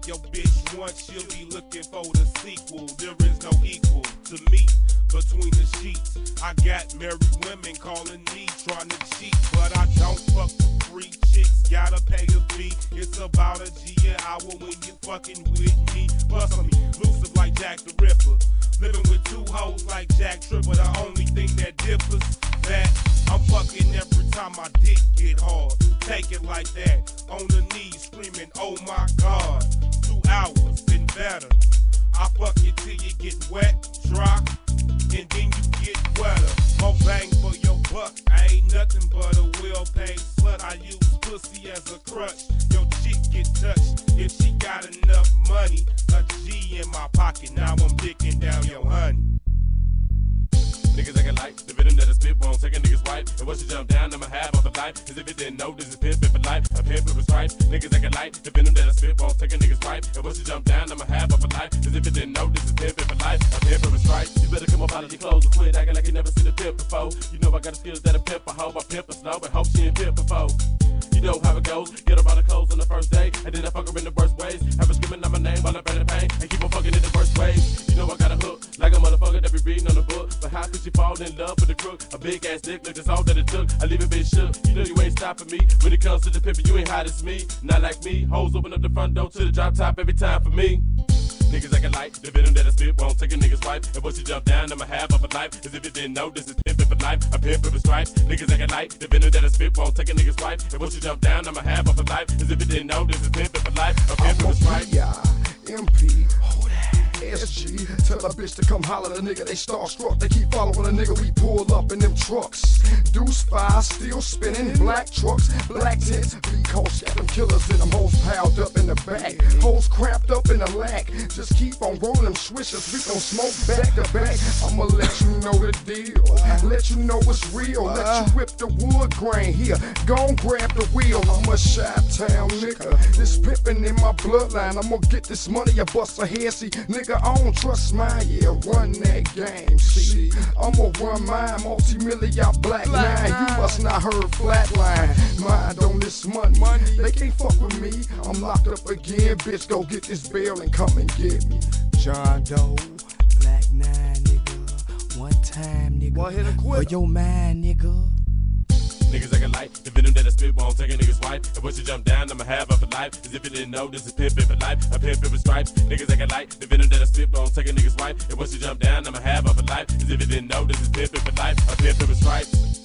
your bitch once, she'll be looking for the sequel. There is no equal to me between the sheets. I got married women calling me trying to cheat, but I don't fuck for free. Chicks gotta pay a fee. It's about a G an hour when you fucking with me. Bust on me, elusive like Jack the Ripper. Living with two hoes like Jack Tripper. The only thing that differs that I'm fucking every time my dick get hard. Take it like that, on the knees screaming, oh my God. 2 hours and better. I fuck you till you get wet, dry, and then you get wetter. More bang for your buck. I ain't nothing but a well-paid slut. I use pussy as a crutch. Your chick get touched if she got enough money. A G in my pocket, now I'm dicking down your honey. Niggas acting like the venom that I spit won't take a nigga's wife. And once you jump down, I'ma have off a life. As if it didn't know, this is pimpin' for life. A pimpin' with stripes. Niggas acting like the venom that I spit won't take a nigga's wife. And once you jump down, I'ma have off a life. As if it didn't know, this is pimpin' for life. A pimpin' with stripes. You better come up out of your clothes and quit acting like you never seen a pimp before. You know I got the skills that a pimp a hoe. I pimp a slow and hope she ain't pimp before. You know how it goes. Get her out of clothes on the first day, and then I fuck her in the worst ways. Have her screaming out my name while I'm in pain, and keep on fucking in the worst ways. You know I got a hook like a motherfucker that be reading on the book. But how could she fall in love with a crook? A big ass dick, look, that's all that it took. I leave a bitch shook. You know you ain't stopping me when it comes to the pimpin'. You ain't hot as me, not like me. Hoes open up the front door to the drop top every time for me. Niggas acting like the venom that I spit won't take a nigga's wife. And once you jump down, I'ma have off a life. As if it didn't know, this is pimpin' for life. A pimpin' with stripes. Niggas acting like the venom that I spit won't take a nigga's wife. And once you jump down, I'ma have off a life. As if it didn't know, this is pimpin' for life. A pimpin' with stripes. MP, SG, tell a bitch to come holler at a nigga, they starstruck. They keep following a nigga, we pull up in them trucks. Deuce 5, still spinning, black trucks, black tents. Because got them killers in them hoes piled up in the back. Hoes cramped up in the lack. Just keep on rolling them swishers, we gon' smoke back to back. I'ma let you know the deal, let you know it's real. Let you whip the wood grain here, gon' grab the wheel. I'm a Chi-Town nigga, this pimpin' in my bloodline. I'm gonna get this money, I bust a head, see, nigga, I don't trust mine, yeah, run that game, see. I'ma run mine, multi-million black line. You must not heard flatline. Mind on this money, they can't fuck with me. I'm locked up again, bitch, go get this bail and come and get me. John Doe, Black 9, nigga. One time, nigga. One hit and quit. For your mind, nigga. Niggas acting like the venom that I spit won't take a nigga's wife. And once you jump down, I'ma have off a life. As if you didn't know, this is pimpin' for life. A pimpin' with stripes. Niggas acting like the venom that I spit won't take a nigga's wife. And once you jump down, I'ma have off a life. As if you didn't know, this is pimpin' for life. A pimpin' with stripes.